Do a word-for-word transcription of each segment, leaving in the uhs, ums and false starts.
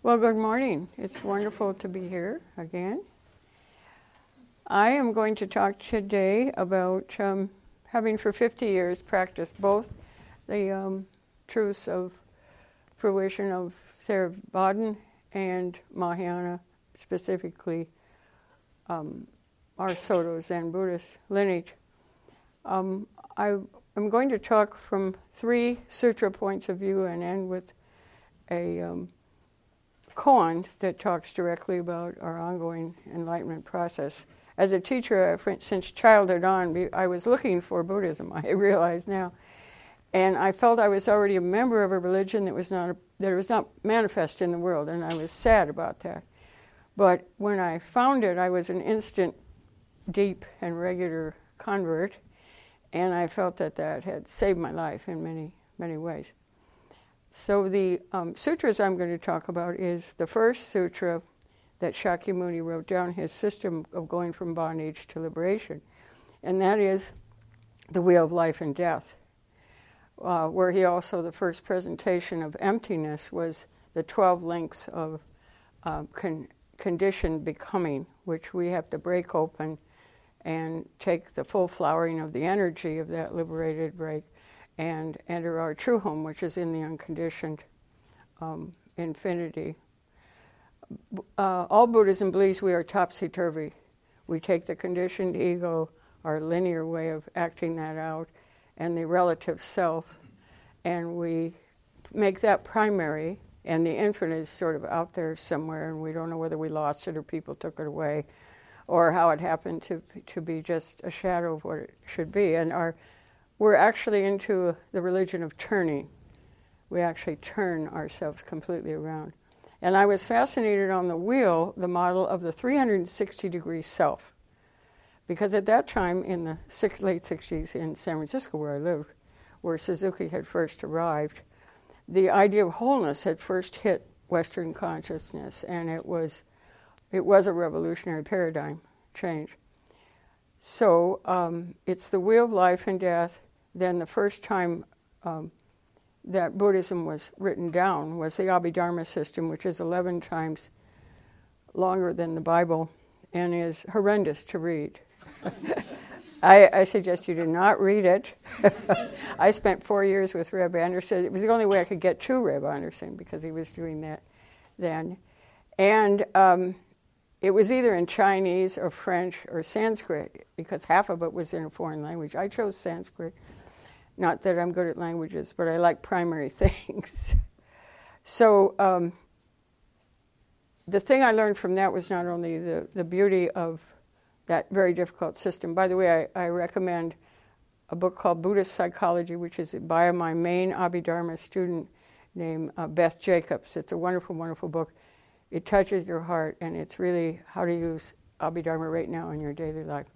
Well, good morning. It's wonderful to be here again. I am going to talk today about um, having for fifty years practiced both the um, truths of fruition of Theravada and Mahayana, specifically um, our Soto Zen Buddhist lineage. Um, I am going to talk from three sutra points of view and end with a um, koan that talks directly about our ongoing enlightenment process. As a teacher, since childhood on, I was looking for Buddhism, I realize now. And I felt I was already a member of a religion that was not a, that was not manifest in the world, and I was sad about that. But when I found it, I was an instant, deep, and regular convert, and I felt that that had saved my life in many, many ways. So the um, sutras I'm going to talk about is the first sutra that Shakyamuni wrote down, his system of going from bondage to liberation, and that is the Wheel of Life and Death, uh, where he also, the first presentation of emptiness was the twelve links of uh, con- conditioned becoming, which we have to break open and take the full flowering of the energy of that liberated break and enter our true home, which is in the unconditioned um, infinity. Uh, all Buddhism believes we are topsy-turvy. We take the conditioned ego, our linear way of acting that out, and the relative self, and we make that primary, and the infinite is sort of out there somewhere, and we don't know whether we lost it or people took it away, or how it happened to to be just a shadow of what it should be. And our We're actually into the religion of turning. We actually turn ourselves completely around. And I was fascinated on the wheel, the model of the three hundred sixty degree self. Because at that time, in the six, late sixties in San Francisco, where I lived, where Suzuki had first arrived, the idea of wholeness had first hit Western consciousness, and it was, it was a revolutionary paradigm change. So um, it's the Wheel of Life and Death. Then the first time um, that Buddhism was written down was the Abhidharma system, which is eleven times longer than the Bible and is horrendous to read. I, I suggest you do not read it. I spent four years with Reb Anderson. It was the only way I could get to Reb Anderson because he was doing that then. And um, it was either in Chinese or French or Sanskrit, because half of it was in a foreign language. I chose Sanskrit. Not that I'm good at languages, but I like primary things. So um, the thing I learned from that was not only the, the beauty of that very difficult system. By the way, I, I recommend a book called Buddhist Psychology, which is by my main Abhidharma student named uh, Beth Jacobs. It's a wonderful, wonderful book. It touches your heart, and it's really how to use Abhidharma right now in your daily life.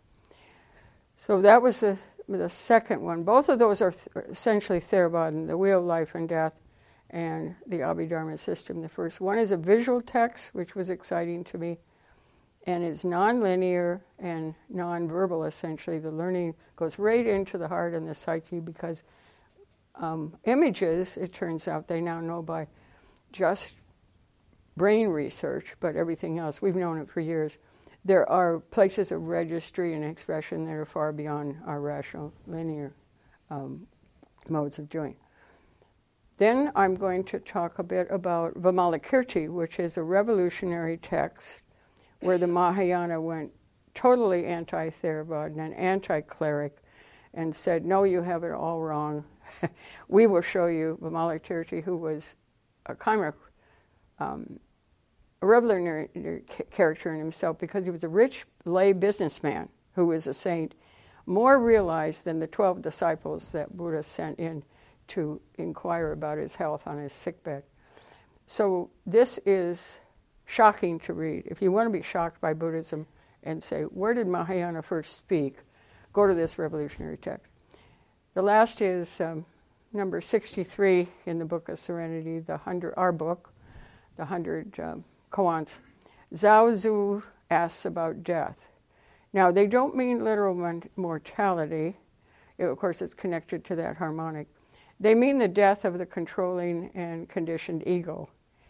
So that was the, the second one. Both of those are th- essentially Theravada, the Wheel of Life and Death, and the Abhidharma system. The first one is a visual text, which was exciting to me, and is non-linear and non-verbal, essentially. The learning goes right into the heart and the psyche, because um, images, it turns out, they now know by just brain research, but everything else, we've known it for years. There are places of registry and expression that are far beyond our rational, linear um, modes of doing. Then I'm going to talk a bit about Vimalakirti, which is a revolutionary text where the Mahayana went totally anti-Theravada and anti-cleric and said, no, you have it all wrong. We will show you. Vimalakirti, who was a kind of um, a revolutionary character in himself, because he was a rich lay businessman who was a saint, more realized than the twelve disciples that Buddha sent in to inquire about his health on his sickbed. So this is shocking to read. If you want to be shocked by Buddhism and say, where did Mahayana first speak, go to this revolutionary text. The last is um, number sixty-three in the Book of Serenity, the hundred, our book, the hundred um, koans. Zhao Zhu asks about death. Now, they don't mean literal mortality. It, of course, it's connected to that harmonic. They mean the death of the controlling and conditioned ego.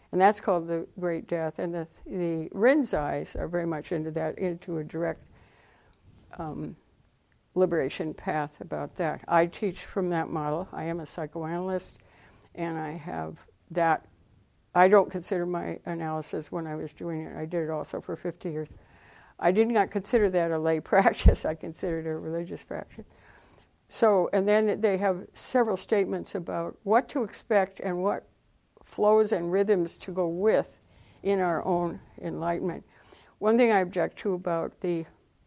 And that's called the Great Death. And the, the Rinzais are very much into that, into a direct um, liberation path about that. I teach from that model. I am a psychoanalyst, and I have that. I don't consider my analysis when I was doing it. I did it also for fifty years. I did not consider that a lay practice. I considered it a religious practice. So, and then they have several statements about what to expect and what flows and rhythms to go with in our own enlightenment. One thing I object to about the,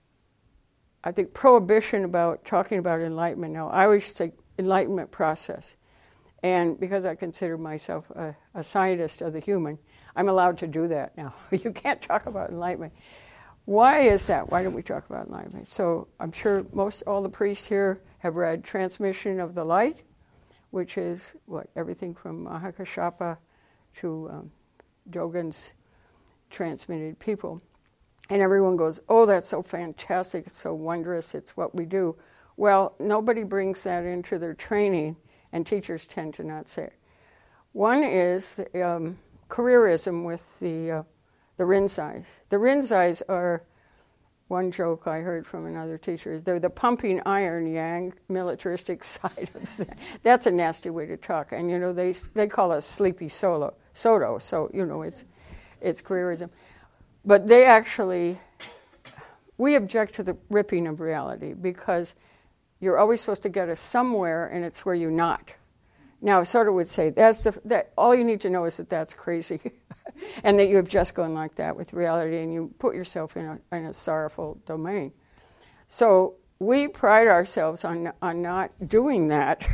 I think, prohibition about talking about enlightenment now, I always say enlightenment process. And because I consider myself a, a scientist of the human, I'm allowed to do that now. You can't talk about enlightenment. Why is that? Why don't we talk about enlightenment? So I'm sure most all the priests here have read Transmission of the Light, which is what everything from Mahakashapa to um, Dogen's Transmitted People. And everyone goes, oh, that's so fantastic, it's so wondrous, it's what we do. Well, nobody brings that into their training, and teachers tend to not say it. One is um, careerism with the uh, the Rinzais. The Rinzais are, one joke I heard from another teacher, is they're the pumping iron yang militaristic side of that. That's a nasty way to talk. And, you know, they they call us sleepy solo, Soto, so, you know, it's it's careerism. But they actually, we object to the ripping of reality because you're always supposed to get us somewhere, and it's where you're not. Now, Soto would say, that's the, that all you need to know is that that's crazy, and that you have just gone like that with reality, and you put yourself in a, in a sorrowful domain. So we pride ourselves on, on not doing that,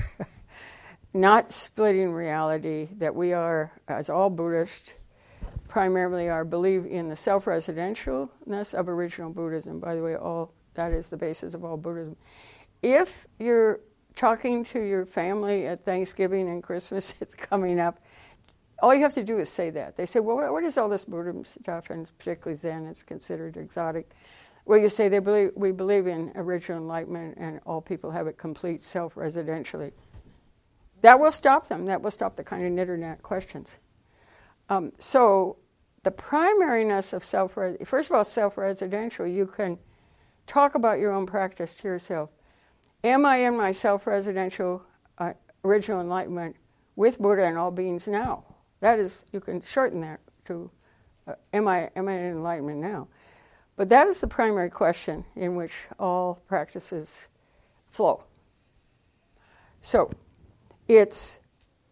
not splitting reality, that we are, as all Buddhists, primarily are believe in the self-residentialness of original Buddhism. By the way, all that is the basis of all Buddhism. If you're talking to your family at Thanksgiving and Christmas, it's coming up, all you have to do is say that. They say, well, what is all this Buddhism stuff? And particularly Zen, it's considered exotic. Well, you say they believe we believe in original enlightenment and all people have it complete self-residentially. That will stop them. That will stop the kind of internet questions. Um, so the primariness of self, first of all, self-residential, you can talk about your own practice to yourself. Am I in my self-residential uh, original enlightenment with Buddha and all beings now? That is, you can shorten that to, uh, am I am I in enlightenment now? But that is the primary question in which all practices flow. So, it's,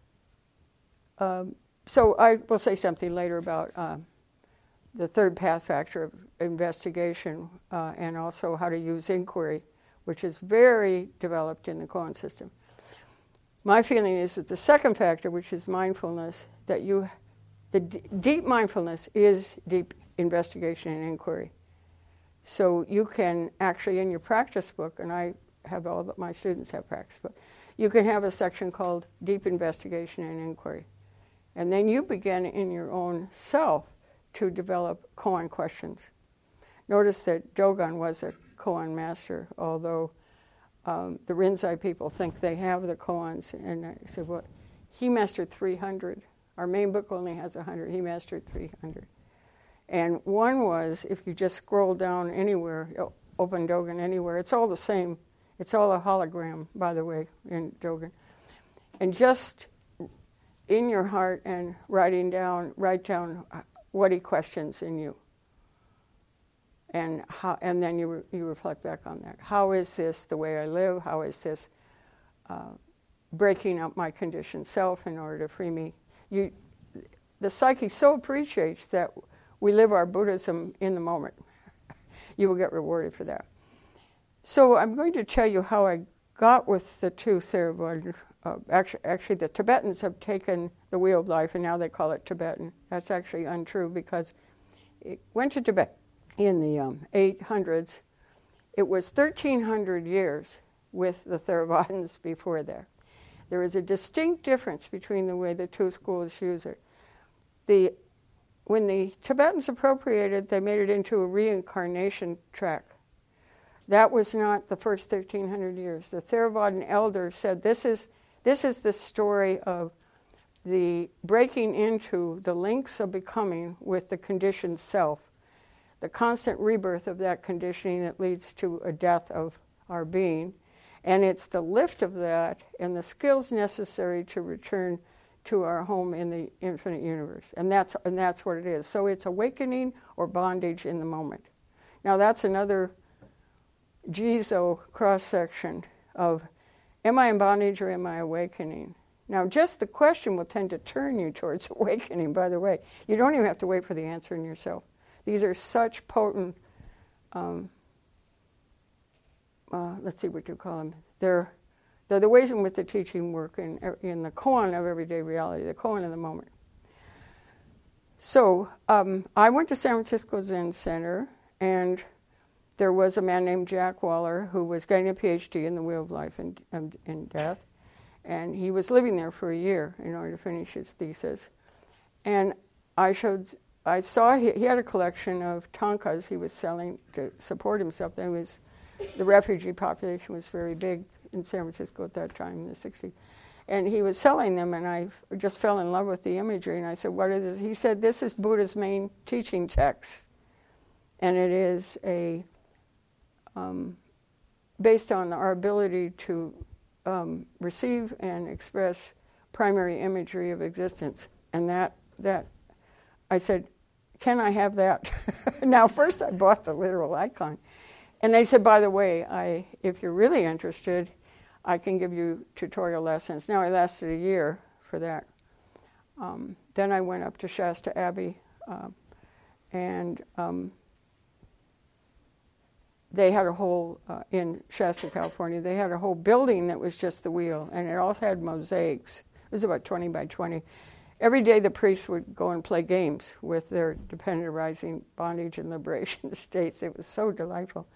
um, so I will say something later about um, the third path factor of investigation uh, and also how to use inquiry, which is very developed in the koan system. My feeling is that the second factor, which is mindfulness, that you, the d- deep mindfulness is deep investigation and inquiry. So you can actually, in your practice book, and I have all that my students have practice book, you can have a section called Deep Investigation and Inquiry. And then you begin in your own self to develop koan questions. Notice that Dogon was a koan master, although um, the Rinzai people think they have the koans. And I said, well, he mastered three hundred. Our main book only has one hundred. He mastered three hundred. And one was, if you just scroll down anywhere, open Dogen anywhere, it's all the same. It's all a hologram, by the way, in Dogen. And just in your heart and writing down, write down what he questions in you. And how, and then you re, you reflect back on that. How is this the way I live? How is this uh, breaking up my conditioned self in order to free me? You, the psyche so appreciates that we live our Buddhism in the moment. You will get rewarded for that. So I'm going to tell you how I got with the two Theravada. Uh, actually, actually, the Tibetans have taken the wheel of life, and now they call it Tibetan. That's actually untrue because it went to Tibet in the um, eight hundreds. It was thirteen hundred years with the Theravadins before that. There is a distinct difference between the way the two schools use it. The, when the Tibetans appropriated, they made it into a reincarnation track. That was not the first thirteen hundred years. The Theravada elder said, this is, this is the story of the breaking into the links of becoming with the conditioned self, the constant rebirth of that conditioning that leads to a death of our being. And it's the lift of that and the skills necessary to return to our home in the infinite universe. And that's, and that's what it is. So it's awakening or bondage in the moment. Now that's another Jizo cross-section of, am I in bondage or am I awakening? Now just the question will tend to turn you towards awakening, by the way. You don't even have to wait for the answer in yourself. These are such potent, um, uh, let's see what you call them. They're, they're the ways in which the teaching work in, in the koan of everyday reality, the koan of the moment. So um, I went to San Francisco Zen Center, and there was a man named Jack Waller who was getting a P H D in the Wheel of Life and, and, and Death. And he was living there for a year in order to finish his thesis. And I showed, I saw he, he had a collection of tankas he was selling to support himself. There was, the refugee population was very big in San Francisco at that time in the sixties. And he was selling them, and I just fell in love with the imagery. And I said, what is this? He said, this is Buddha's main teaching text. And it is a, um, based on our ability to um, receive and express primary imagery of existence. And that, that I said, can I have that? Now, first I bought the literal icon. And they said, by the way, I, if you're really interested, I can give you tutorial lessons. Now, I lasted a year for that. Um, then I went up to Shasta Abbey, uh, and um, they had a whole, uh, in Shasta, California, they had a whole building that was just the wheel, and it also had mosaics. It was about twenty by twenty. Every day the priests would go and play games with their dependent arising bondage and liberation states. It was so delightful.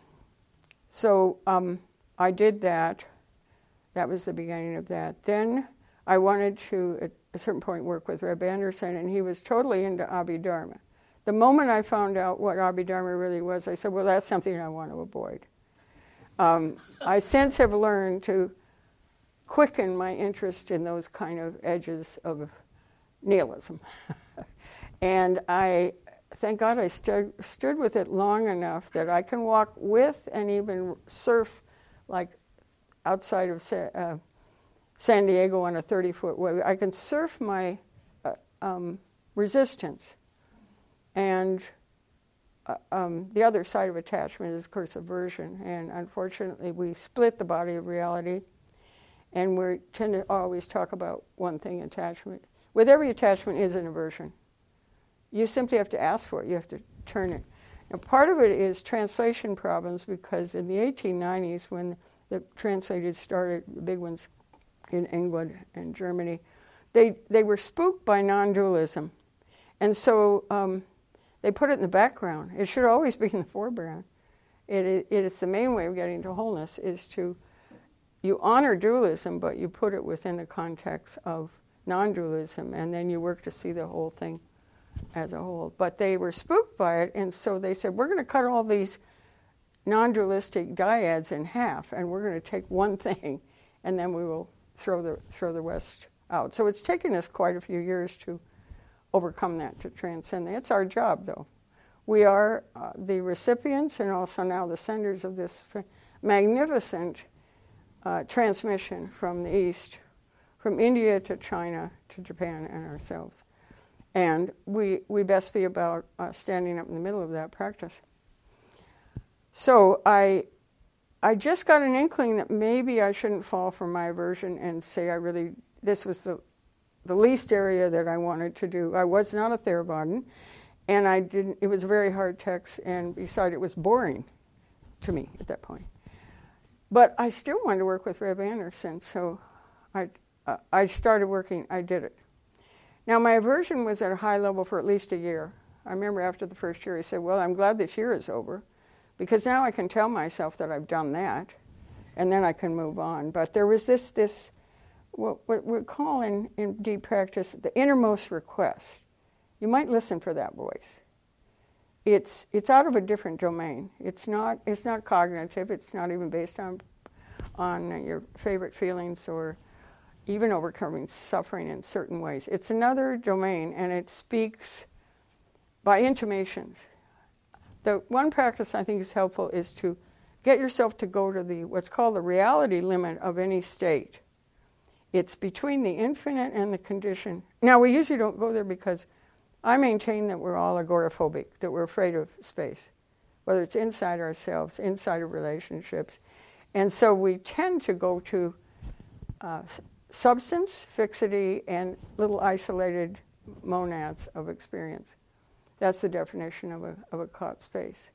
So um, I did that. That was the beginning of that. Then I wanted to, at a certain point, work with Reb Anderson, and he was totally into Abhidharma. The moment I found out what Abhidharma really was, I said, well, that's something I want to avoid. Um, I since have learned to quicken my interest in those kind of edges of nihilism. And I, thank God I stood, stood with it long enough that I can walk with and even surf like outside of Sa- uh, San Diego on a thirty-foot wave. I can surf my uh, um, resistance. And uh, um, the other side of attachment is, of course, aversion. And unfortunately, we split the body of reality, and we tend to always talk about one thing, attachment. With every attachment is an aversion. You simply have to ask for it. You have to turn it. Now, part of it is translation problems, because in the eighteen nineties, when the translators started, the big ones in England and Germany, they, they were spooked by non-dualism. And so um, they put it in the background. It should always be in the foreground. It, it, it is the main way of getting to wholeness, is to, you honor dualism, but you put it within the context of non-dualism, and then you work to see the whole thing as a whole. But they were spooked by it, and so they said, we're going to cut all these non-dualistic dyads in half, and we're going to take one thing, and then we will throw the throw the rest out. So it's taken us quite a few years to overcome that, to transcend that. It's our job, though. We are uh, the recipients and also now the senders of this magnificent uh, transmission from the East, from India to China to Japan and ourselves. And we, we best be about uh, standing up in the middle of that practice. So I, I just got an inkling that maybe I shouldn't fall for my aversion and say I really, this was the, the least area that I wanted to do. I was not a Theravadan, and I didn't, it was a very hard text, and besides it was boring to me at that point. But I still wanted to work with Reb Anderson, so I, uh, I started working, I did it. Now my aversion was at a high level for at least a year. I remember after the first year I said, well, I'm glad this year is over, because now I can tell myself that I've done that, and then I can move on. But there was this, this what, what we call in, in deep practice the innermost request. You might listen for that voice. It's it's out of a different domain. It's not it's not cognitive. It's not even based on on your favorite feelings or even overcoming suffering in certain ways. It's another domain, and it speaks by intimations. The one practice I think is helpful is to get yourself to go to the what's called the reality limit of any state. It's between the infinite and the conditioned. Now, we usually don't go there because I maintain that we're all agoraphobic, that we're afraid of space, whether it's inside ourselves, inside of relationships. And so we tend to go to uh, substance, fixity, and little isolated monads of experience. That's the definition of a, of a caught space.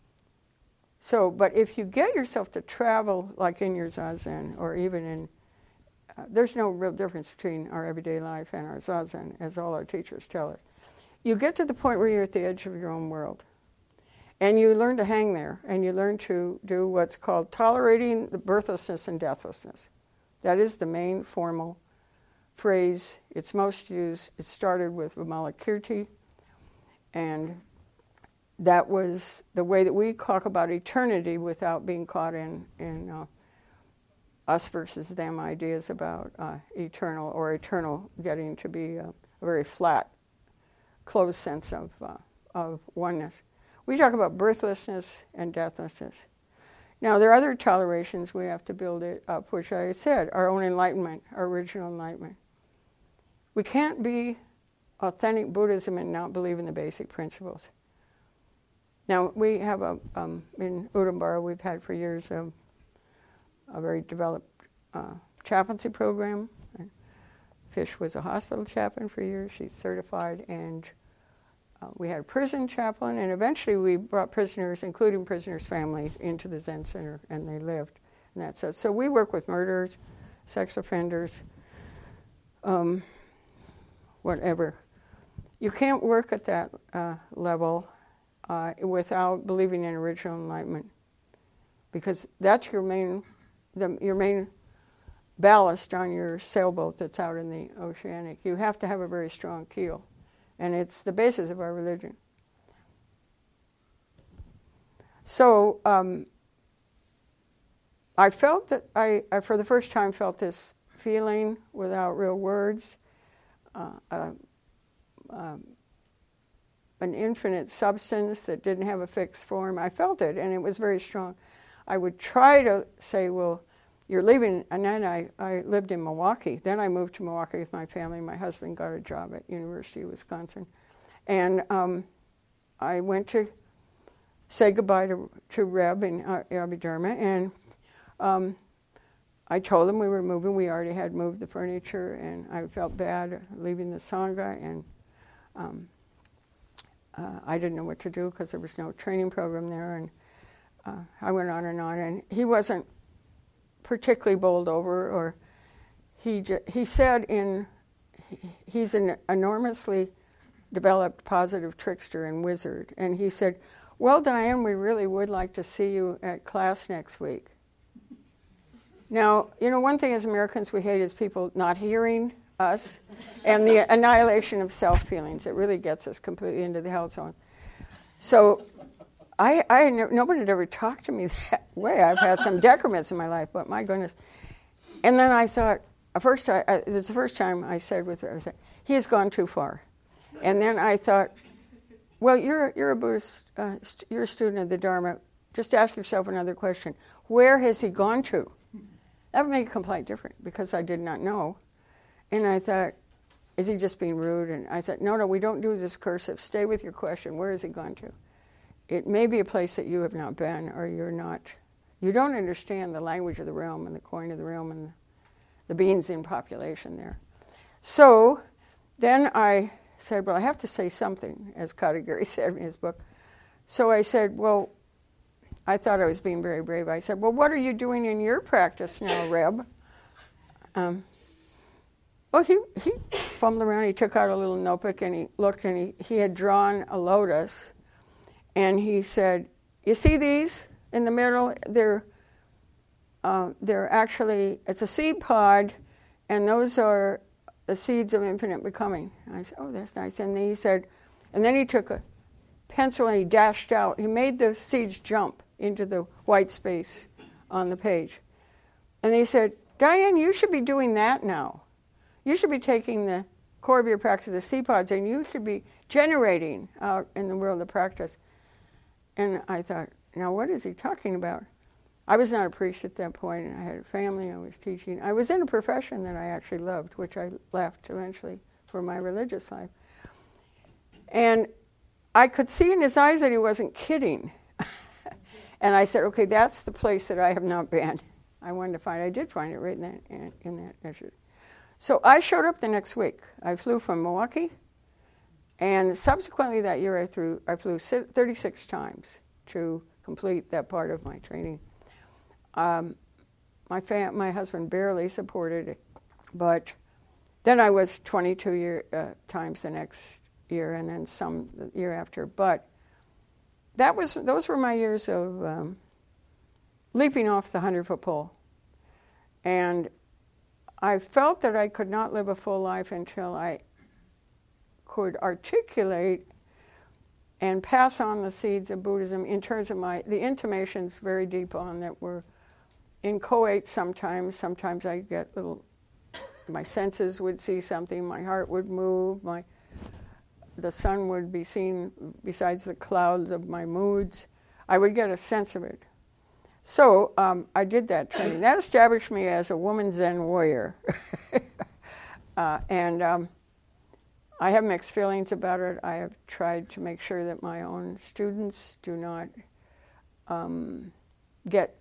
So, but if you get yourself to travel, like in your Zazen, or even in, uh, there's no real difference between our everyday life and our Zazen, as all our teachers tell us. You get to the point where you're at the edge of your own world. And you learn to hang there, and you learn to do what's called tolerating the birthlessness and deathlessness. That is the main formal phrase. It's most used. It started with Vimalakirti, and that was the way that we talk about eternity without being caught in, in uh, us versus them ideas about uh, eternal, or eternal getting to be a, a very flat, closed sense of uh, of oneness. We talk about birthlessness and deathlessness. Now, there are other tolerations we have to build it up, which I said, our own enlightenment, our original enlightenment. We can't be authentic Buddhism and not believe in the basic principles. Now, we have a, um, in Udambara, we've had for years a, a very developed uh, chaplaincy program. Fish was a hospital chaplain for years. She's certified, and uh, we had a prison chaplain, and eventually we brought prisoners, including prisoners' families, into the Zen Center, and they lived. And that's it. So we work with murderers, sex offenders, um, whatever. You can't work at that uh, level uh, without believing in original enlightenment, because that's your main, the, your main ballast on your sailboat that's out in the oceanic. You have to have a very strong keel, and it's the basis of our religion. So um, I felt that I, I, for the first time, felt this feeling without real words, uh, uh, um, an infinite substance that didn't have a fixed form. I felt it, and it was very strong. I would try to say, well, you're leaving, and then I, I lived in Milwaukee. Then I moved to Milwaukee with my family. My husband got a job at University of Wisconsin. And um, I went to say goodbye to, to Reb in uh, Abhidharma, and um, I told him we were moving. We already had moved the furniture, and I felt bad leaving the Sangha, and um, uh, I didn't know what to do because there was no training program there, and uh, I went on and on, and he wasn't particularly bowled over, or he j- he said in he, he's an enormously developed positive trickster and wizard, and he said, well, Diane, we really would like to see you at class next week. Now, you know, one thing as Americans we hate is people not hearing us, and the annihilation of self-feelings. It really gets us completely into the hell zone. So I, I nobody had ever talked to me that way. I've had some decrements in my life, but my goodness. And then I thought, first, I, I, it was the first time I said with her, I said, he has gone too far. And then I thought, well, you're you're a Buddhist, uh, st- you're a student of the Dharma. Just ask yourself another question: where has he gone to? That would make a complete difference, because I did not know. And I thought, is he just being rude? And I said, no, no, we don't do this cursive. Stay with your question. Where has he gone to? It may be a place that you have not been, or you're not, you don't understand the language of the realm and the coin of the realm and the beings in population there. So then I said, well, I have to say something, as Katagiri said in his book. So I said, well, I thought I was being very brave. I said, well, what are you doing in your practice now, Reb? Um, well, he, he fumbled around. He took out a little notebook, and he looked, and he, he had drawn a lotus. And he said, you see these in the middle? They're, uh, they're actually, it's a seed pod, and those are the seeds of infinite becoming. And I said, oh, that's nice. And then he said, and then he took a pencil and he dashed out. He made the seeds jump into the white space on the page. And he said, Diane, you should be doing that now. you should be taking the core of your practice, the C PODs, and you should be generating out in the world of practice. And I thought, now what is he talking about? I was not a priest at that point, and I had a family, I was teaching. I was in a profession that I actually loved, which I left eventually for my religious life. And I could see in his eyes that he wasn't kidding. And I said, okay, that's the place that I have not been. I wanted to find, I did find it right in that, in, in that measure. So I showed up the next week. I flew from Milwaukee, and subsequently that year I flew, I flew thirty-six times to complete that part of my training. Um, my fam- my husband barely supported it, but then I was twenty-two year, uh, times the next year, and then some the year after. But that was those were my years of um, leaping off the hundred-foot pole. And I felt that I could not live a full life until I could articulate and pass on the seeds of Buddhism in terms of my, the intimations very deep on that were inchoate sometimes. Sometimes I'd get little, my senses would see something, my heart would move, my the sun would be seen besides the clouds of my moods. I would get a sense of it. So um, I did that training. That established me as a woman Zen warrior. uh, and um, I have mixed feelings about it. I have tried to make sure that my own students do not um, get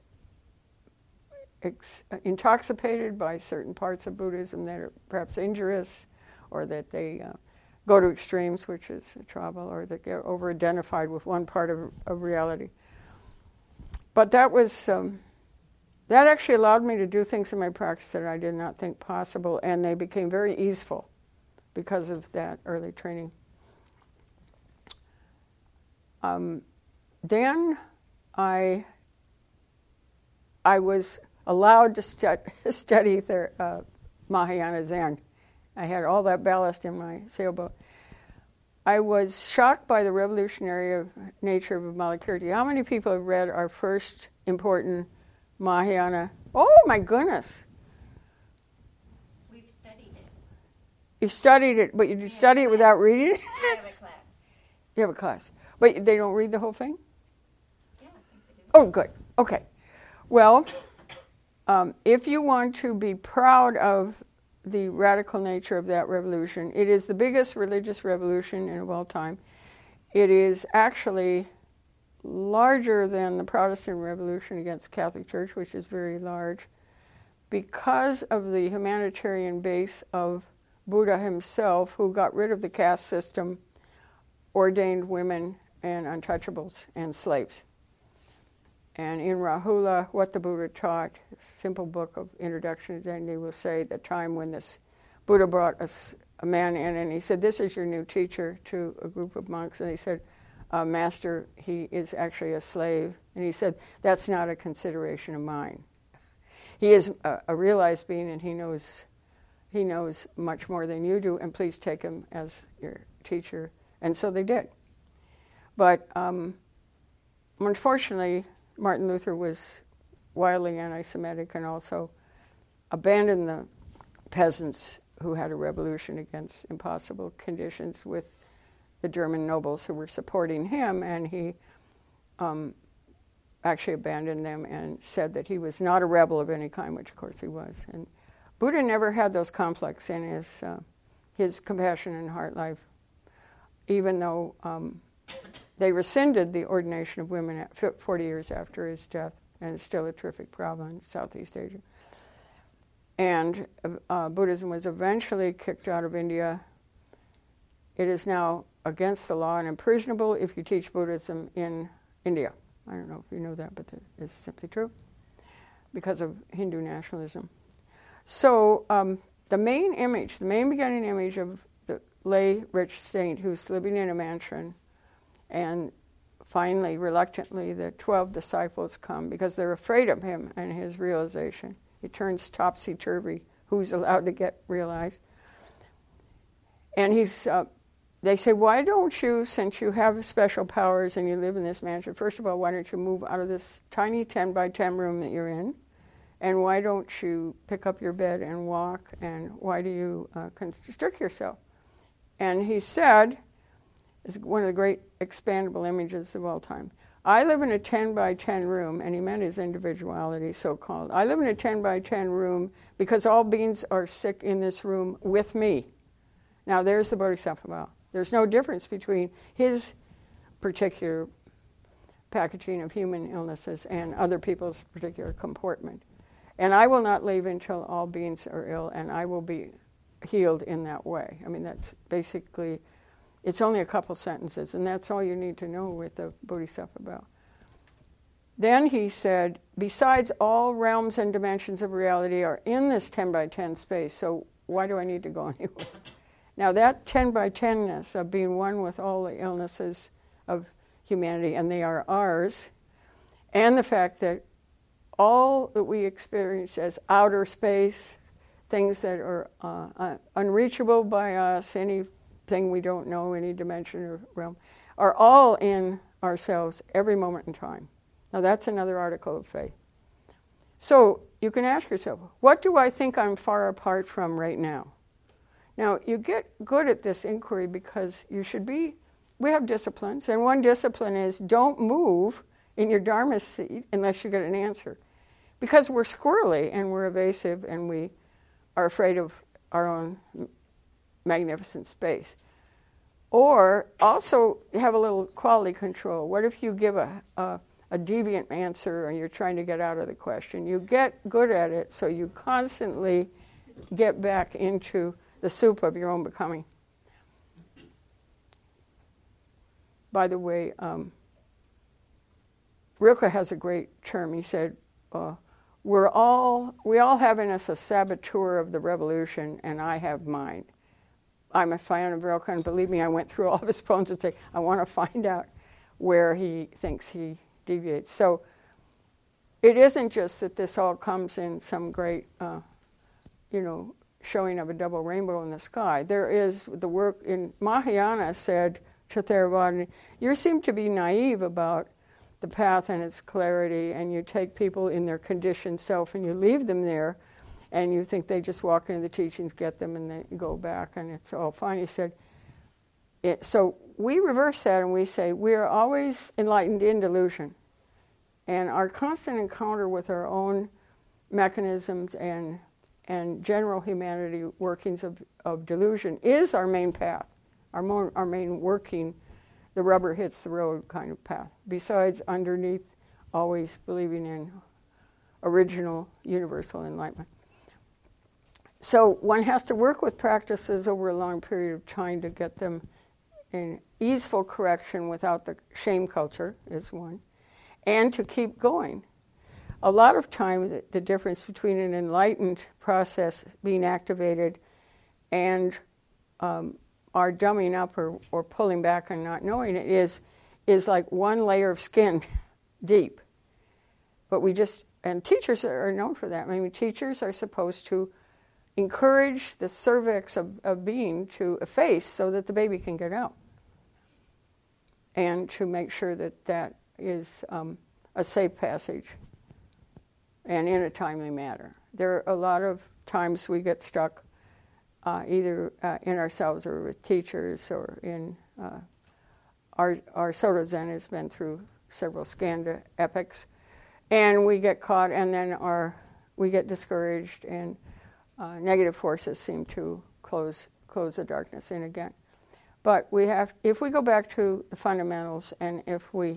ex- intoxicated by certain parts of Buddhism that are perhaps injurious, or that they uh, go to extremes, which is trouble, or that get over-identified with one part of, of reality. But that was, um, that actually allowed me to do things in my practice that I did not think possible, and they became very easeful because of that early training. Um, then I I was allowed to stu- study their, uh, Mahayana Zen. I had all that ballast in my sailboat. I was shocked by the revolutionary nature of Vimalakirti. How many people have read our first important Mahayana? Oh my goodness. We've studied it. You studied it, but you did study it without reading it? We have a class. You have a class. But they don't read the whole thing? Yeah, I think they do. Oh, good. Okay. Well, um, if you want to be proud of the radical nature of that revolution, it is the biggest religious revolution in all time. It is actually larger than the Protestant Revolution against the Catholic Church, which is very large, because of the humanitarian base of Buddha himself, who got rid of the caste system, ordained women and untouchables and slaves. And in Rahula, What the Buddha Taught, a simple book of introduction to Zen, he will say the time when this Buddha brought a, a man in, and he said, "This is your new teacher," to a group of monks. And he said, uh, "Master, he is actually a slave." And he said, "That's not a consideration of mine. He is a, a realized being, and he knows, he knows much more than you do, and please take him as your teacher." And so they did. But um, unfortunately, Martin Luther was wildly anti-Semitic and also abandoned the peasants who had a revolution against impossible conditions with the German nobles who were supporting him, and he um, actually abandoned them and said that he was not a rebel of any kind, which of course he was. And Buddha never had those conflicts in his, uh, his compassion and heart life, even though um, they rescinded the ordination of women at forty years after his death, and it's still a terrific problem in Southeast Asia. And uh, Buddhism was eventually kicked out of India. It is now against the law and imprisonable if you teach Buddhism in India. I don't know if you know that, but it's simply true because of Hindu nationalism. So um, the main image, the main beginning image of the lay rich saint who's living in a mansion, and finally, reluctantly, the twelve disciples come because they're afraid of him and his realization. It turns topsy-turvy who's allowed to get realized. And he's, uh, they say, "Why don't you, since you have special powers and you live in this mansion, first of all, why don't you move out of this tiny ten by ten room that you're in And why don't you pick up your bed and walk? And why do you uh, constrict yourself? And he said, it's one of the great expandable images of all time, I live in a ten by ten room, and he meant his individuality, so-called. I live in a ten by ten room because all beings are sick in this room with me. Now, there's the Bodhisattva vow. There's no difference between his particular packaging of human illnesses and other people's particular comportment. And I will not leave until all beings are ill, and I will be healed in that way. I mean, that's basically, it's only a couple sentences, and that's all you need to know with the Bodhisattva vow. Then he said, besides, all realms and dimensions of reality are in this ten by ten space, so why do I need to go anywhere? Now, that ten by ten-ness of being one with all the illnesses of humanity, and they are ours, and the fact that all that we experience as outer space, things that are uh, uh, unreachable by us, anything we don't know, any dimension or realm, are all in ourselves every moment in time. Now, that's another article of faith. So you can ask yourself, what do I think I'm far apart from right now? Now, you get good at this inquiry because you should be, we have disciplines, and one discipline is don't move in your Dharma seat unless you get an answer. Because we're squirrely and we're evasive and we are afraid of our own magnificent space. Or also have a little quality control. What if you give a, a, a deviant answer and you're trying to get out of the question? You get good at it so you constantly get back into the soup of your own becoming. By the way, um, Rilke has a great term. He said, uh, we're all, we all have in us a saboteur of the revolution, and I have mine. I'm a fan of Rilke, and believe me, I went through all of his poems and say, I want to find out where he thinks he deviates. So it isn't just that this all comes in some great, uh, you know, showing of a double rainbow in the sky. There is the work in Mahayana said to Theravada, you seem to be naive about the path and its clarity, and you take people in their conditioned self and you leave them there, and you think they just walk into the teachings, get them, and they go back, and it's all fine. He said, it, so we reverse that and we say we are always enlightened in delusion, and our constant encounter with our own mechanisms and and general humanity workings of, of delusion is our main path, our, mo- our main working, the rubber hits the road kind of path, besides underneath always believing in original universal enlightenment. So one has to work with practices over a long period of time to get them in easeful correction without the shame culture is one, and to keep going. A lot of time, the, the difference between an enlightened process being activated and um, our dumbing up or, or pulling back and not knowing it is is like one layer of skin deep. But we just, and teachers are known for that. I mean, teachers are supposed to encourage the cervix of, of being to efface so that the baby can get out. And to make sure that that is um, a safe passage and in a timely manner. There are a lot of times we get stuck uh, either uh, in ourselves or with teachers or in uh, our, our Soto Zen has been through several skanda epics, and we get caught and then our, we get discouraged and uh, negative forces seem to close, close the darkness in again. But we have, if we go back to the fundamentals and if we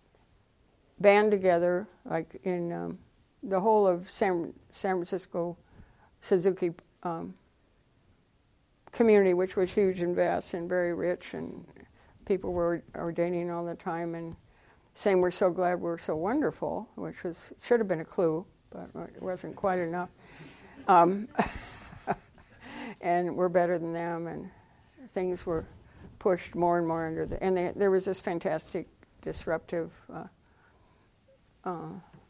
band together, like in um, the whole of San, San Francisco Suzuki um, community, which was huge and vast and very rich, and people were ordaining all the time and saying, we're so glad we're so wonderful, which was should have been a clue, but it wasn't quite enough. Um, and we're better than them, and things were pushed more and more under the... And they, there was this fantastic disruptive uh, uh,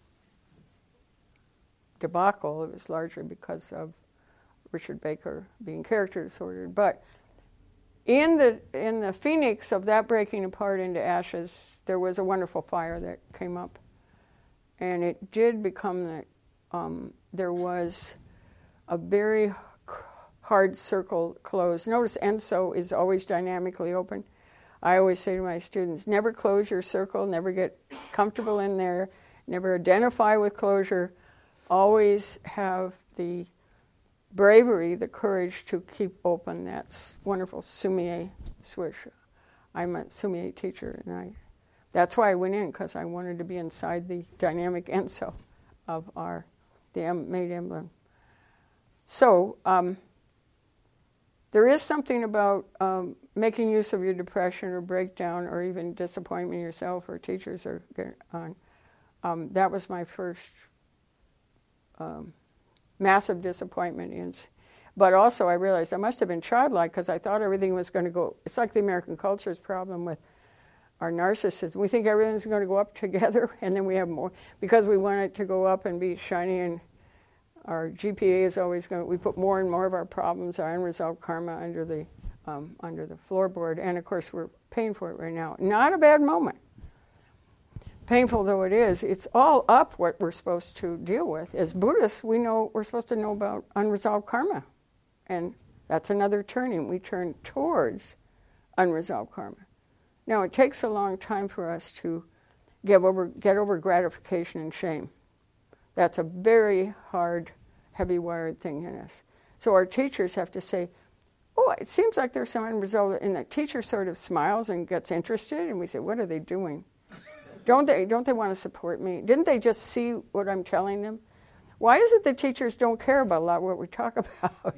debacle. It was largely because of Richard Baker being character disordered. But in the in the phoenix of that breaking apart into ashes, there was a wonderful fire that came up. And it did become the um, there was a very hard circle closed. Notice Enso is always dynamically open. I always say to my students, never close your circle, never get comfortable in there, never identify with closure. Always have the bravery, the courage to keep open. That's wonderful sumie swish. I'm a sumie teacher, and I that's why I went in, because I wanted to be inside the dynamic Enso of our the em, made emblem. So um, there is something about um, making use of your depression or breakdown or even disappointment yourself or teachers are getting on. Um, that was my first um, massive disappointment. In, but also I realized I must have been childlike, because I thought everything was going to go. It's like the American culture's problem with our narcissism. We think everything's going to go up together, and then we have more, because we want it to go up and be shiny, and our G P A is always going to, we put more and more of our problems, our unresolved karma, under the um, under the floorboard, and of course we're paying for it right now. Not a bad moment. Painful though it is, it's all up what we're supposed to deal with. As Buddhists, we know we're supposed to know about unresolved karma, and that's another turning. We turn towards unresolved karma. Now, it takes a long time for us to get over, get over gratification and shame. That's a very hard, heavy-wired thing in us. So our teachers have to say, oh, it seems like there's some unresolved, and the teacher sort of smiles and gets interested, and we say, what are they doing? Don't they, don't they want to support me? Didn't they just see what I'm telling them? Why is it that teachers don't care about a lot of what we talk about?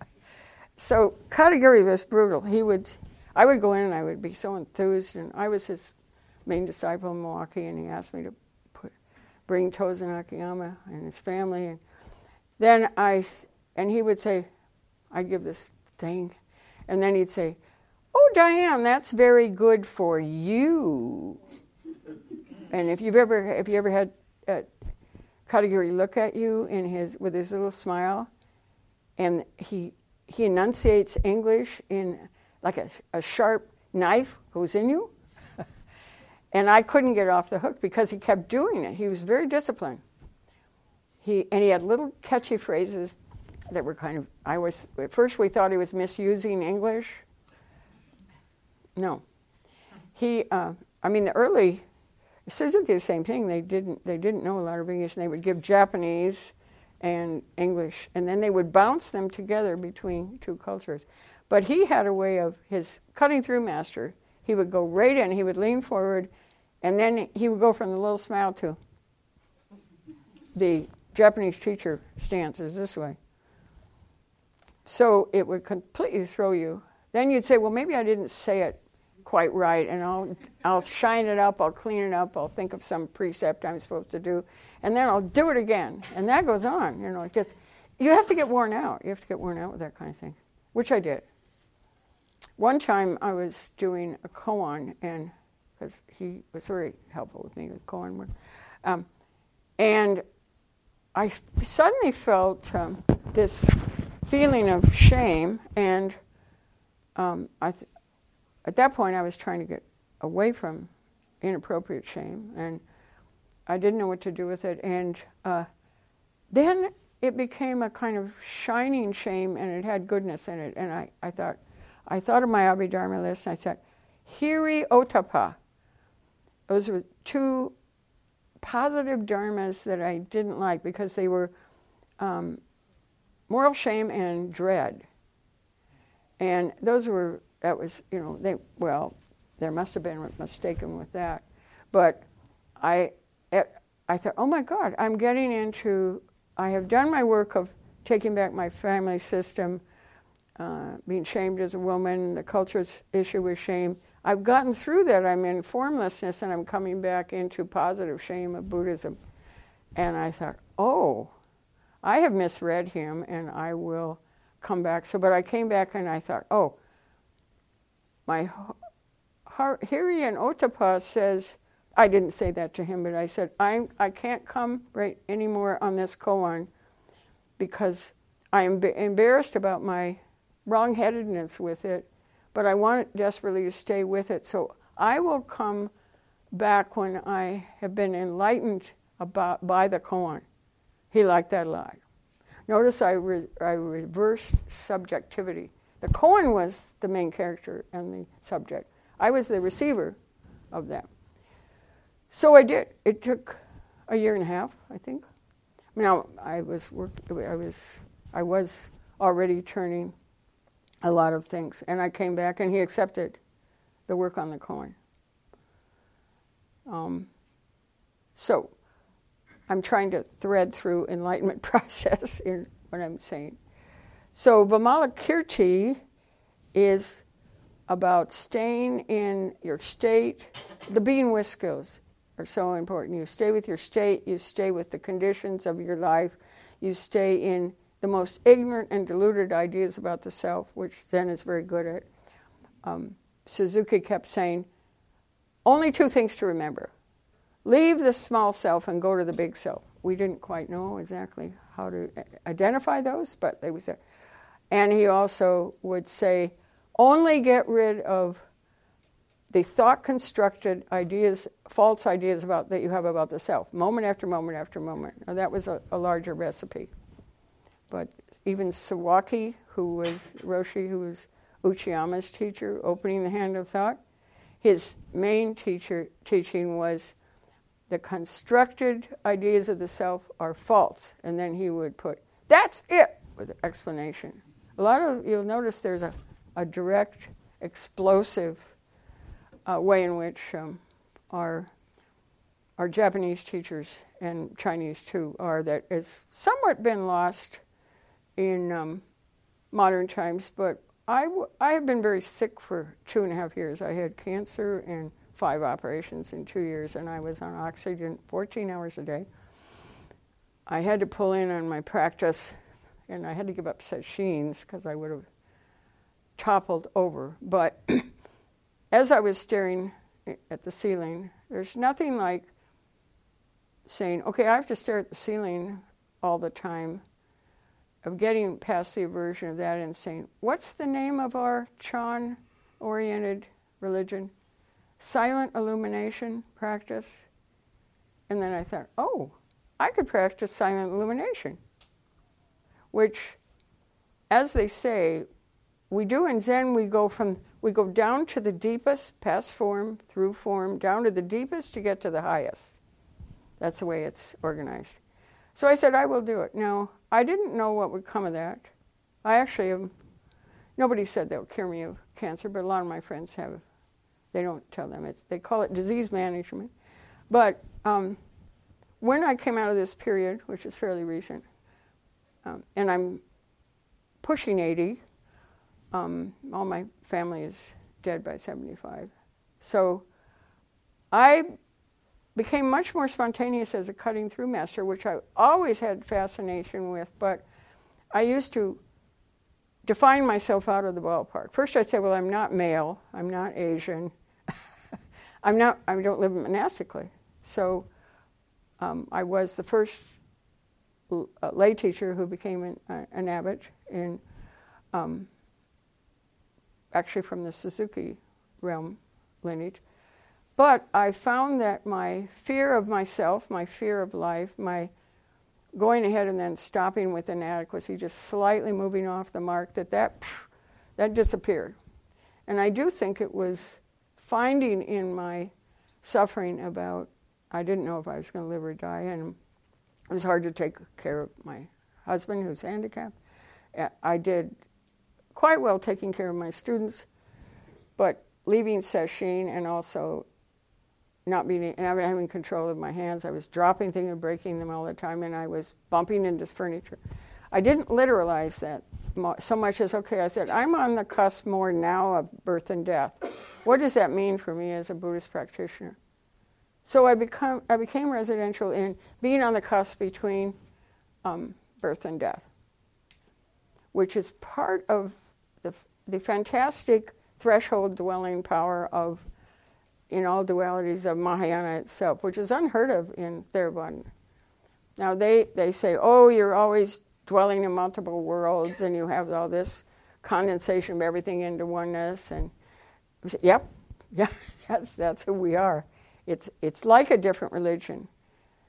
So Katagiri was brutal. He would, I would go in and I would be so enthused, and I was his main disciple in Milwaukee, and he asked me to put, bring Tozen Akiyama and his family. And then I, and he would say, I'd give this thing, and then he'd say, oh, Diane, that's very good for you. And if you've ever, if you ever had uh, Katagiri look at you in his with his little smile, and he he enunciates English in like a, a sharp knife goes in you, and I couldn't get off the hook because he kept doing it. He was very disciplined. He and he had little catchy phrases that were kind of. I was at first we thought he was misusing English. No, he. Uh, I mean the early. Suzuki, the same thing. They didn't. They didn't know a lot of English, and they would give Japanese and English, and then they would bounce them together between two cultures. But he had a way of his cutting through master. He would go right in. He would lean forward, and then he would go from the little smile to the Japanese teacher stance is this way. So it would completely throw you. Then you'd say, well, maybe I didn't say it quite right, and I'll I'll shine it up, I'll clean it up, I'll think of some precept I'm supposed to do, and then I'll do it again, and that goes on. You know, it gets, you have to get worn out. You have to get worn out with that kind of thing, which I did. One time I was doing a koan, and because he was very helpful with me with koan work, um, and I suddenly felt um, this feeling of shame, and um, I. Th- At that point, I was trying to get away from inappropriate shame, and I didn't know what to do with it. And uh, then it became a kind of shining shame, and it had goodness in it. And I, I thought, I thought of my Abhidharma list, and I said, Hiri Otapa. Those were two positive dharmas that I didn't like because they were um, moral shame and dread. And those were. That was, you know, they, well, there must have been a mistake with that. But I, I thought, oh my God, I'm getting into, I have done my work of taking back my family system, uh, being shamed as a woman, the culture's issue with shame. I've gotten through that. I'm in formlessness, and I'm coming back into positive shame of Buddhism. And I thought, oh, I have misread him, and I will come back. So, but I came back, and I thought, oh, my Hiri and Otapa says, I didn't say that to him, but I said, I I can't come right anymore on this koan because I am b- embarrassed about my wrongheadedness with it, but I want desperately to stay with it. So I will come back when I have been enlightened about by the koan. He liked that a lot. Notice I, re- I reversed subjectivity. The koan was the main character and the subject. I was the receiver of that. So I did. It took a year and a half, I think. Now I was work, I was I was already turning a lot of things, and I came back, and he accepted the work on the koan. Um, so I'm trying to thread through enlightenment process in what I'm saying. So Vimalakirti is about staying in your state. The being with skills are so important. You stay with your state, you stay with the conditions of your life, you stay in the most ignorant and deluded ideas about the self, which Zen is very good at. Um, Suzuki kept saying, only two things to remember. Leave the small self and go to the big self. We didn't quite know exactly how to identify those, but they was there. And he also would say, only get rid of the thought-constructed ideas, false ideas about that you have about the self, moment after moment after moment. Now, that was a, a larger recipe. But even Sawaki, who was Roshi, who was Uchiyama's teacher, opening the hand of thought, his main teacher teaching was the constructed ideas of the self are false. And then he would put, that's it, with an explanation. A lot of, you'll notice there's a, a direct, explosive uh, way in which um, our, our Japanese teachers, and Chinese too, are, that has somewhat been lost in um, modern times. But I, w- I have been very sick for two and a half years. I had cancer and five operations in two years, and I was on oxygen fourteen hours a day. I had to pull in on my practice, and I had to give up sashins because I would have toppled over. But as I was staring at the ceiling, there's nothing like saying, okay, I have to stare at the ceiling all the time, of getting past the aversion of that and saying, what's the name of our Chan-oriented religion? Silent illumination practice. And then I thought, oh, I could practice silent illumination, which, as they say, we do in Zen. We go from we go down to the deepest, past form, through form, down to the deepest to get to the highest. That's the way it's organized. So I said, I will do it. Now, I didn't know what would come of that. I actually have, nobody said they'll cure me of cancer, but a lot of my friends have. They don't tell them. It's they call it disease management. But um, when I came out of this period, which is fairly recent, um, and I'm pushing eighty, um, all my family is dead by seventy-five. So I became much more spontaneous as a cutting through master, which I always had fascination with, but I used to define myself out of the ballpark. First I'd say, well, I'm not male, I'm not Asian, I'm not, I don't live monastically. So um, I was the first l- uh, lay teacher who became an, uh, an abbot, in, um, actually from the Suzuki realm lineage. But I found that my fear of myself, my fear of life, my going ahead and then stopping with inadequacy, just slightly moving off the mark, that that, that disappeared. And I do think it was finding in my suffering about, I didn't know if I was going to live or die, and it was hard to take care of my husband who's handicapped. I did quite well taking care of my students, but leaving sesshin and also not being, and not having control of my hands. I was dropping things and breaking them all the time, and I was bumping into furniture. I didn't literalize that so much as, okay, I said, I'm on the cusp more now of birth and death. What does that mean for me as a Buddhist practitioner? So I become I became residential in being on the cusp between um, birth and death, which is part of the the fantastic threshold dwelling power of, in all dualities, of Mahayana itself, which is unheard of in Theravada. Now they, they say, oh, you're always dwelling in multiple worlds and you have all this condensation of everything into oneness. And we say, yep, yeah, that's that's who we are. It's it's like a different religion.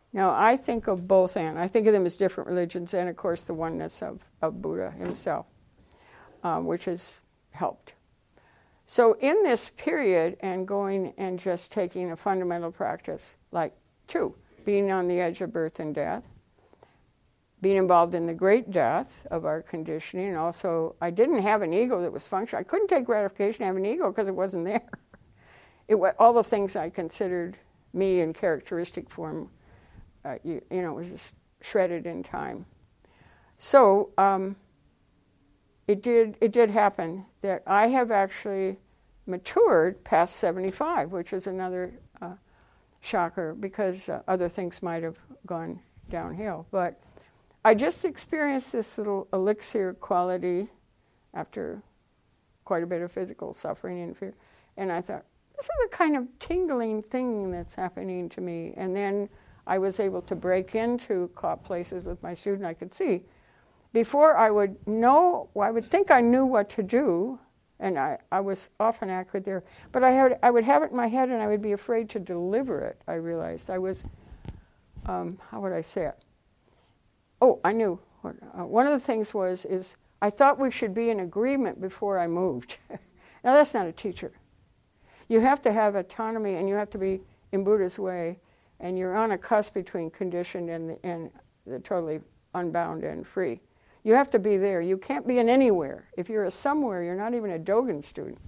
Now, I think of both, and I think of them as different religions, and of course the oneness of, of Buddha himself, um, which has helped. So in this period, and going and just taking a fundamental practice, like two, being on the edge of birth and death, being involved in the great death of our conditioning, and also I didn't have an ego that was functional. I couldn't take gratification and have an ego because it wasn't there. It was, all the things I considered me in characteristic form, uh, you, you know, it was just shredded in time. So um, it did it did happen that I have actually matured past seventy-five, which is another uh, shocker because uh, other things might have gone downhill. But I just experienced this little elixir quality after quite a bit of physical suffering and fear. And I thought, this is the kind of tingling thing that's happening to me. And then I was able to break into places with my student. I could see. Before I would know, I would think I knew what to do, and I, I was often accurate there. But I, had, I would have it in my head, and I would be afraid to deliver it, I realized. I was, um, how would I say it? Oh, I knew. What, uh, one of the things was, is I thought we should be in agreement before I moved. Now, that's not a teacher. You have to have autonomy, and you have to be in Buddha's way, and you're on a cusp between conditioned and the, and the totally unbound and free. You have to be there. You can't be in anywhere. If you're a somewhere, you're not even a Dogen student.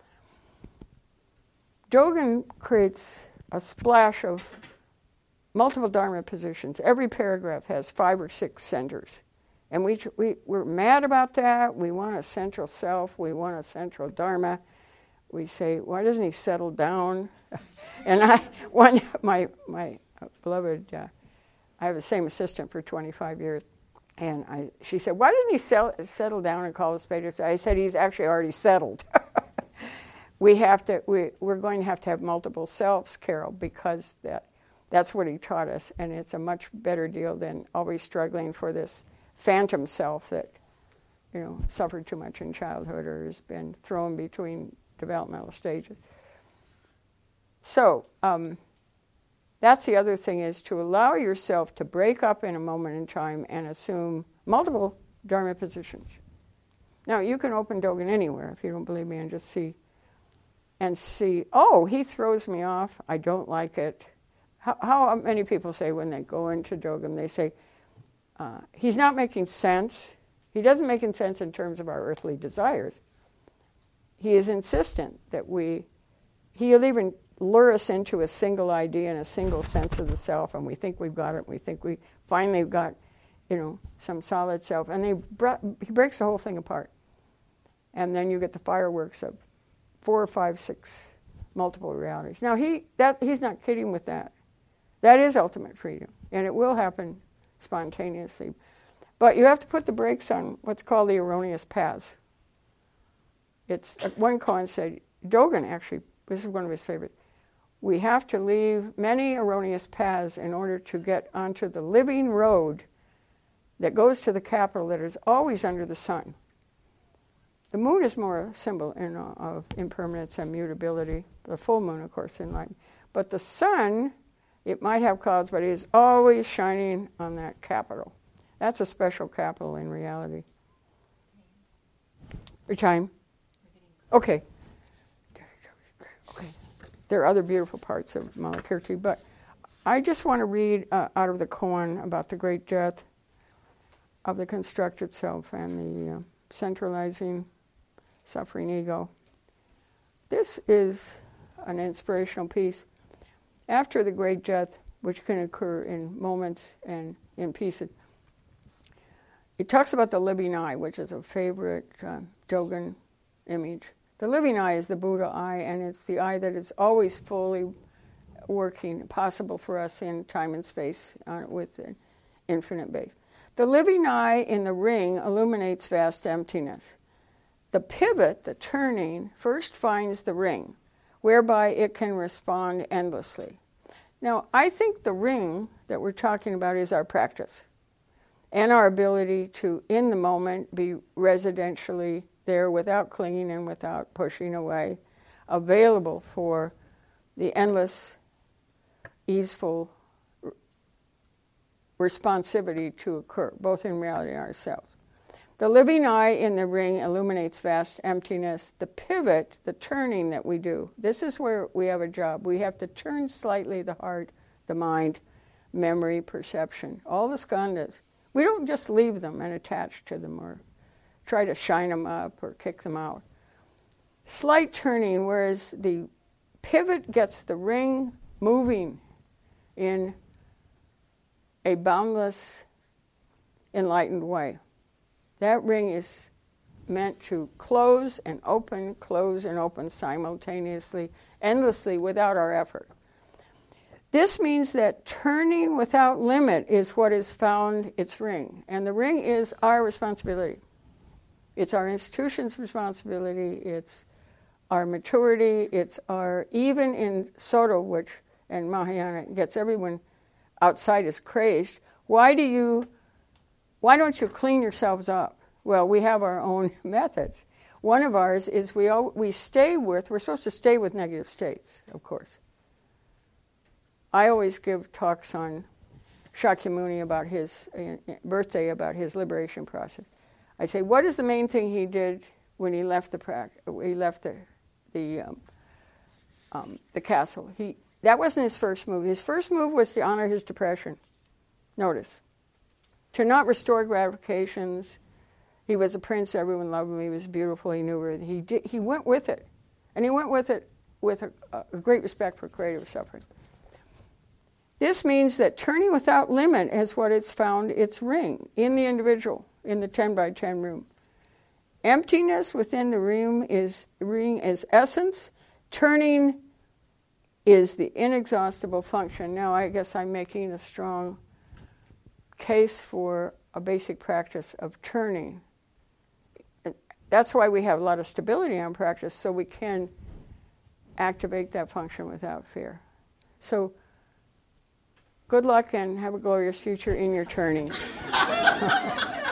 Dogen creates a splash of multiple Dharma positions. Every paragraph has five or six centers. And we, we, we're mad about that. We want a central self. We want a central Dharma. We say, why doesn't he settle down? And I, one, my, my beloved, uh, I have the same assistant for twenty-five years. And I, she said, why didn't he sell, settle down and call a spade a spade? I said, he's actually already settled. we have to, we, we're going to have to have multiple selves, Carol, because that, that's what he taught us. And it's a much better deal than always struggling for this phantom self that, you know, suffered too much in childhood or has been thrown between developmental stages. So, um, that's the other thing, is to allow yourself to break up in a moment in time and assume multiple Dharma positions. Now, you can open Dogen anywhere, if you don't believe me, and just see, and see, oh, he throws me off, I don't like it. How, how many people say when they go into Dogen, they say, uh, he's not making sense. He doesn't make sense in terms of our earthly desires. He is insistent that we, he'll even lure us into a single idea and a single sense of the self, and we think we've got it. We think we finally got, you know, some solid self, and they br- he breaks the whole thing apart, and then you get the fireworks of four or five, six multiple realities. Now he that he's not kidding with that. That is ultimate freedom, and it will happen spontaneously, but you have to put the brakes on what's called the erroneous paths. It's uh, one Koan said, Dogen actually, this is one of his favorites. We have to leave many erroneous paths in order to get onto the living road that goes to the capital that is always under the sun. The moon is more a symbol in, uh, of impermanence and mutability. The full moon, of course, in light. But the sun, it might have clouds, but it is always shining on that capital. That's a special capital in reality. Your time? Okay. Okay. There are other beautiful parts of Malakirti, but I just want to read uh, out of the koan about the great death of the constructed self and the uh, centralizing, suffering ego. This is an inspirational piece. After the great death, which can occur in moments and in pieces, it talks about the living eye, which is a favorite uh, Dogen image. The living eye is the Buddha eye, and it's the eye that is always fully working, possible for us in time and space uh, with an infinite base. The living eye in the ring illuminates vast emptiness. The pivot, the turning, first finds the ring, whereby it can respond endlessly. Now, I think the ring that we're talking about is our practice and our ability to, in the moment, be residentially there without clinging and without pushing away, available for the endless, easeful responsivity to occur, both in reality and ourselves. The living eye in the ring illuminates vast emptiness. The pivot, the turning that we do, this is where we have a job. We have to turn slightly the heart, the mind, memory, perception, all the skandhas. We don't just leave them and attach to them or try to shine them up or kick them out. Slight turning, whereas the pivot gets the ring moving in a boundless, enlightened way. That ring is meant to close and open, close and open simultaneously, endlessly, without our effort. This means that turning without limit is what has found its ring. And the ring is our responsibility. It's our institution's responsibility. It's our maturity. It's our, even in Soto, which, and Mahayana gets everyone outside is crazed. Why do you, why don't you clean yourselves up? Well, we have our own methods. One of ours is we all, we stay with, we're supposed to stay with negative states, of course. I always give talks on Shakyamuni about his uh, birthday, about his liberation process. I say, what is the main thing he did when he left the practice? He left the the um, um, the castle. He that wasn't his first move. His first move was to honor his depression. Notice, to not restore gratifications. He was a prince. Everyone loved him. He was beautiful. He knew her. He did, he went with it, and he went with it with a, a great respect for creative suffering. This means that turning without limit is what it's found its ring in the individual, in the ten by ten room. Emptiness within the room is ring is essence. Turning is the inexhaustible function. Now, I guess I'm making a strong case for a basic practice of turning. That's why we have a lot of stability in practice, so we can activate that function without fear. So, good luck and have a glorious future in your turning.